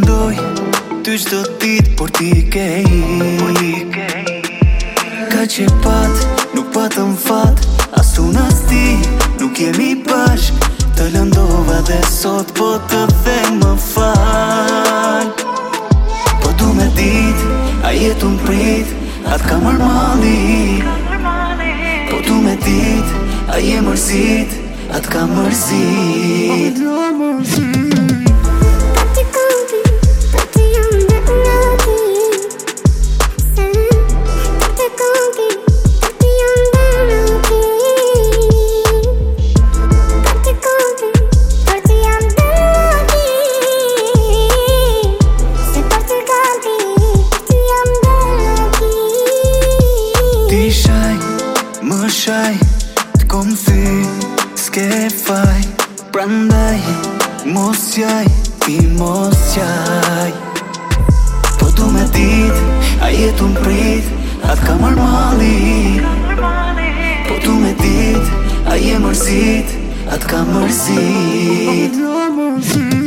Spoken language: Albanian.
mendoj ty qdo dit, por ti ke ik. Ka që nuk patëm fat, as unë as ti nuk jemi bashk. Të lëndova dhe sot po të them më fal. Po du me dit, a jetu m'prit, atë ka mërmali. Po du me dit, a je mërzit, atë ka mërzit. Ti shaj, më shaj, t'kom thy, s'ke faj. Prandaj, mos jaj, ti mos jaj. Po du me dit, a jetu m'prit, atë ka mërmali. Po du me dit, a je mërzit, atë ka mërzit.